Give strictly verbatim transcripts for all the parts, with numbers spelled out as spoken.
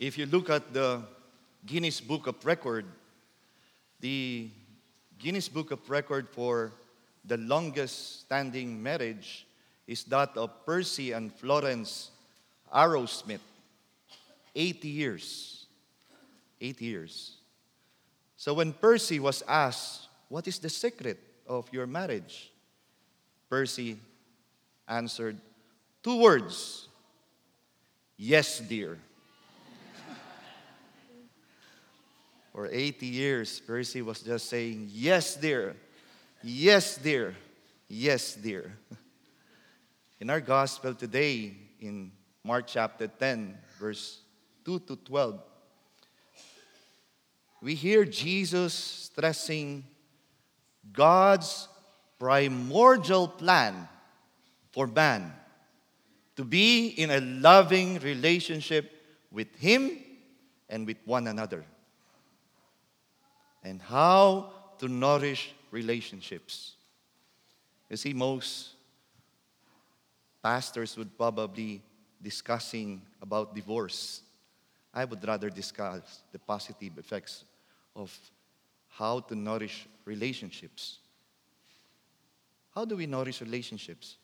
If you look at the Guinness Book of Record, the Guinness Book of Record for the longest standing marriage is that of Percy and Florence Arrowsmith. eighty years. eighty years. So when Percy was asked, "What is the secret of your marriage?" Percy answered, two words, "Yes, dear." For eighty years, Percy was just saying, "Yes, dear. Yes, dear. Yes, dear." In our gospel today, in Mark chapter ten, verse two to twelve, we hear Jesus stressing God's primordial plan for man to be in a loving relationship with Him and with one another, and how to nourish relationships. You see, most pastors would probably discussing about divorce. I would rather discuss the positive effects of how to nourish relationships. How do we nourish relationships?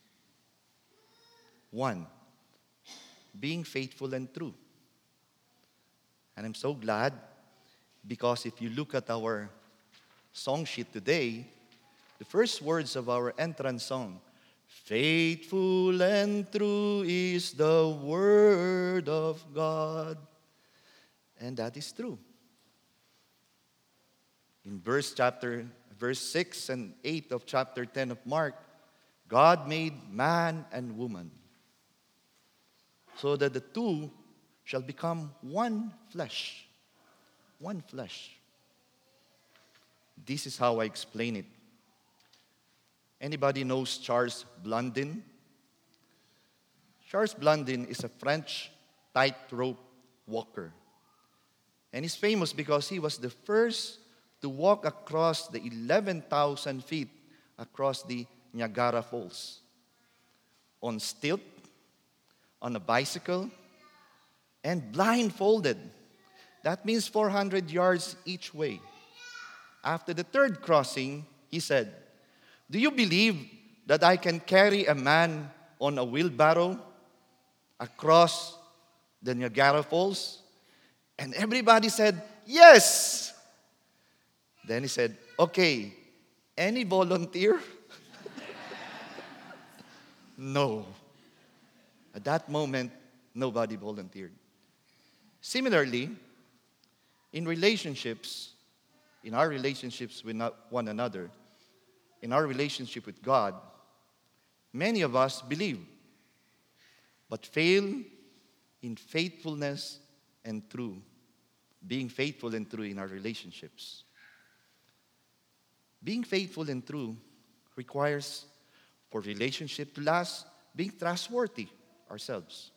One, being faithful and true. And I'm so glad because if you look at our song sheet today, the first words of our entrance song, "Faithful and true is the word of God." And that is true. In verse chapter, verse six and eight of chapter ten of Mark, God made man and woman so that the two shall become one flesh. One flesh. This is how I explain it. Anybody knows Charles Blondin? Charles Blondin is a French tightrope walker. And he's famous because he was the first to walk across the eleven thousand feet across the Niagara Falls on stilt, on a bicycle, and blindfolded. That means four hundred yards each way. After the third crossing, he said, "Do you believe that I can carry a man on a wheelbarrow across the Niagara Falls?" And everybody said, "Yes." Then he said, "Okay, any volunteer?" No. At that moment, nobody volunteered. Similarly, in relationships, in our relationships with one another, in our relationship with God, many of us believe, but fail in faithfulness and true, being faithful and true in our relationships. Being faithful and true requires, for relationship to last, being trustworthy ourselves.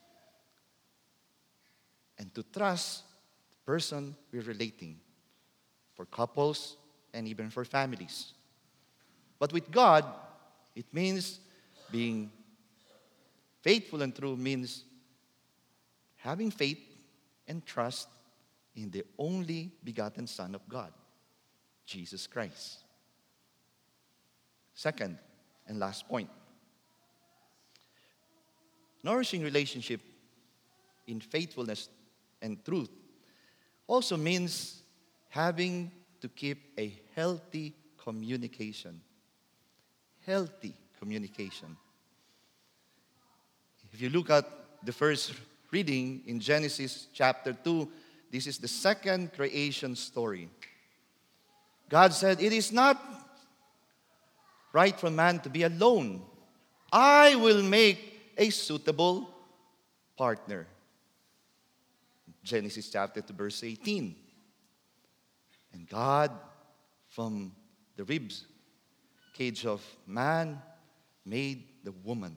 And to trust the person we're relating, for couples and even for families. But with God, it means being faithful and true means having faith and trust in the only begotten Son of God, Jesus Christ. Second and last point. Nourishing relationship in faithfulness and truth also means having to keep a healthy communication. Healthy communication. If you look at the first reading in Genesis chapter two, this is the second creation story. God said, "It is not right for man to be alone. I will make a suitable partner." Genesis chapter two, verse eighteen. And God, from the ribs cage of man, made the woman.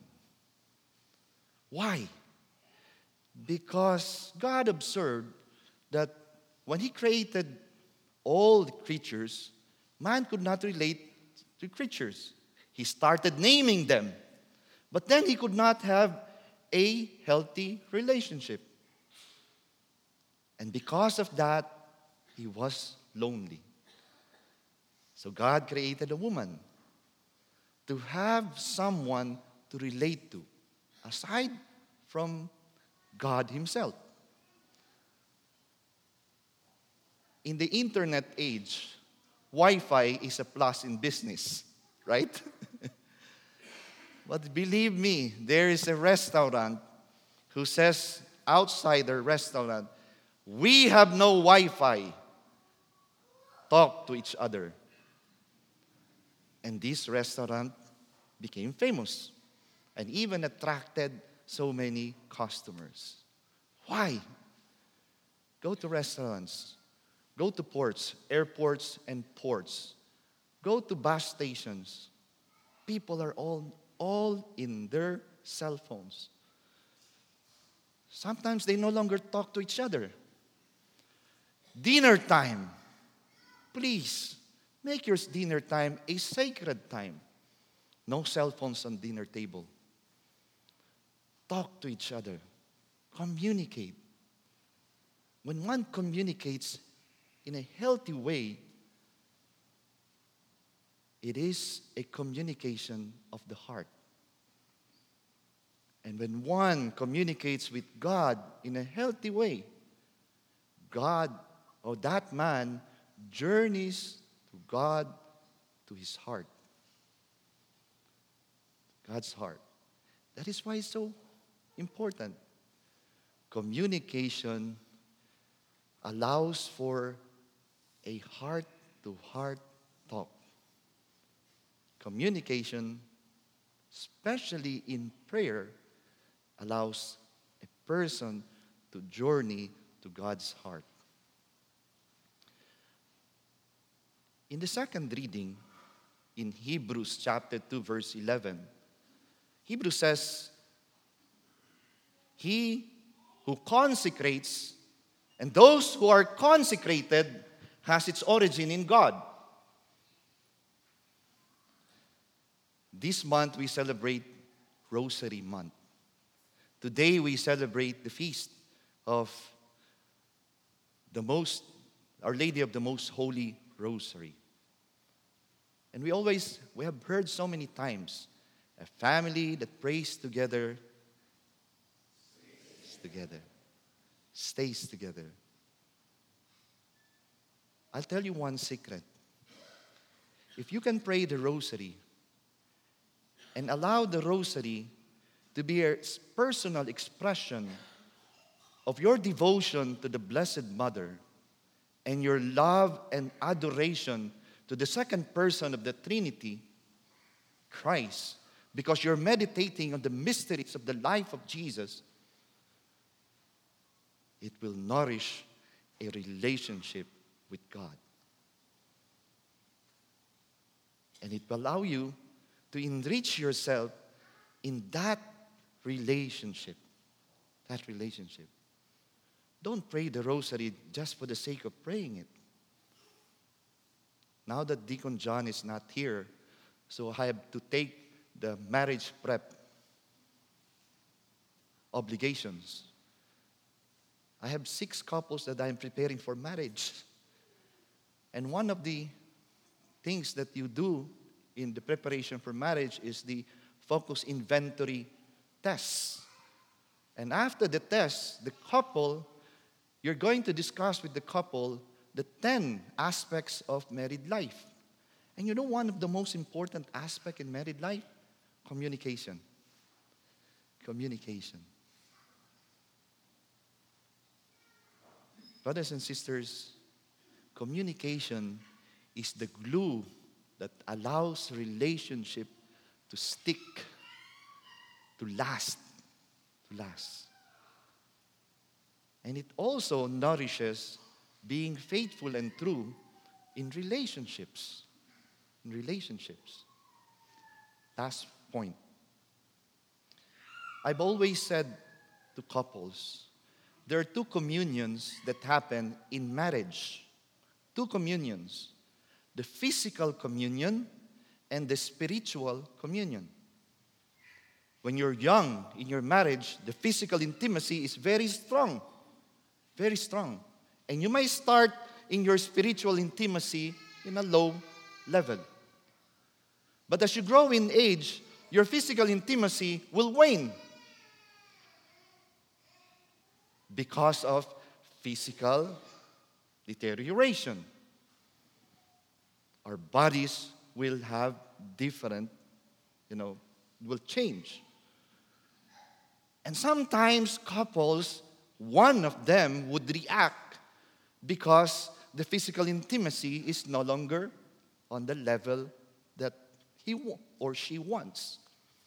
Why? Because God observed that when He created all the creatures, man could not relate to creatures. He started naming them, but then he could not have a healthy relationship. And because of that, he was lonely. So God created a woman to have someone to relate to, aside from God himself. In the internet age, Wi-Fi is a plus in business, right? But believe me, there is a restaurant who says outside their restaurant, "We have no Wi-Fi. Talk to each other." And this restaurant became famous and even attracted so many customers. Why? Go to restaurants, go to ports, airports and ports. Go to bus stations. People are all, all in their cell phones. Sometimes they no longer talk to each other. Dinner time. Please, make your dinner time a sacred time. No cell phones on dinner table. Talk to each other. Communicate. When one communicates in a healthy way, it is a communication of the heart. And when one communicates with God in a healthy way, God or that man journeys to God, to his heart. God's heart. That is why it's so important. Communication allows for a heart-to-heart talk. Communication, especially in prayer, allows a person to journey to God's heart. In the second reading, in Hebrews chapter two, verse eleven, Hebrews says, "He who consecrates and those who are consecrated has its origin in God." This month we celebrate Rosary Month. Today we celebrate the feast of the most, Our Lady of the Most Holy Rosary. And we always, we have heard so many times, a family that prays together, stays together, stays together. I'll tell you one secret. If you can pray the Rosary and allow the Rosary to be a personal expression of your devotion to the Blessed Mother and your love and adoration to the second person of the Trinity, Christ, because you're meditating on the mysteries of the life of Jesus, it will nourish a relationship with God. And it will allow you to enrich yourself in that relationship. That relationship. Don't pray the Rosary just for the sake of praying it. Now that Deacon John is not here, so I have to take the marriage prep obligations. I have six couples that I'm preparing for marriage. And one of the things that you do in the preparation for marriage is the focus inventory tests. And after the test, the couple, you're going to discuss with the couple the ten aspects of married life. And you know one of the most important aspects in married life? Communication. Communication. Brothers and sisters, communication is the glue that allows relationship to stick, to last, to last. And it also nourishes being faithful and true in relationships. In relationships. Last point. I've always said to couples, there are two communions that happen in marriage. Two communions. The physical communion and the spiritual communion. When you're young in your marriage, the physical intimacy is very strong. Very strong. And you may start in your spiritual intimacy in a low level. But as you grow in age, your physical intimacy will wane because of physical deterioration. Our bodies will have different, you know, will change. And sometimes couples, one of them would react because the physical intimacy is no longer on the level that he or she wants.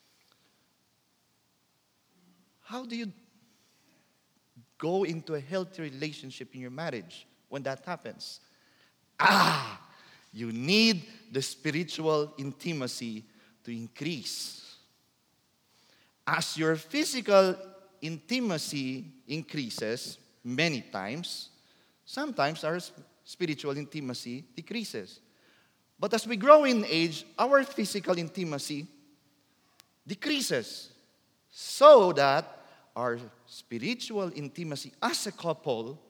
How do you go into a healthy relationship in your marriage when that happens? Ah, you need the spiritual intimacy to increase. As your physical intimacy increases many times, sometimes our spiritual intimacy decreases. But as we grow in age, our physical intimacy decreases so that our spiritual intimacy as a couple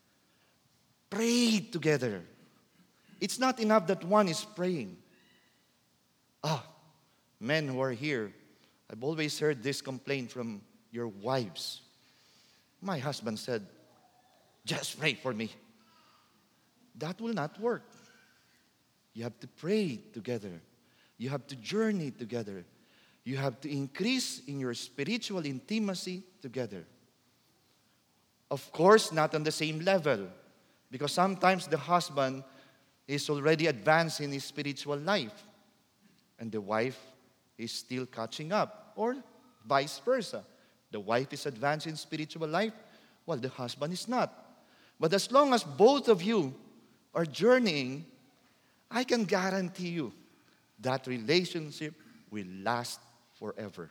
pray together. It's not enough that one is praying. Ah, men who are here, I've always heard this complaint from your wives. My husband said, just pray for me. That will not work. You have to pray together. You have to journey together. You have to increase in your spiritual intimacy together. Of course, not on the same level. Because sometimes the husband is already advanced in his spiritual life. And the wife is still catching up. Or vice versa. The wife is advanced in spiritual life, while the husband is not. But as long as both of you are journeying, I can guarantee you that relationship will last forever.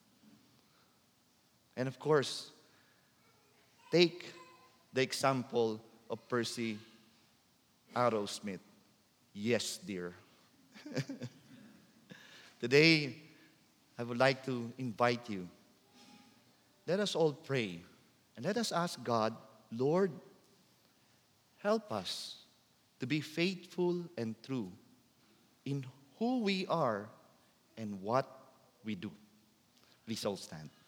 And of course, take the example of Percy Arrowsmith. Yes, dear. Today, I would like to invite you. Let us all pray and let us ask God, Lord, help us to be faithful and true in who we are and what we do. Please all stand.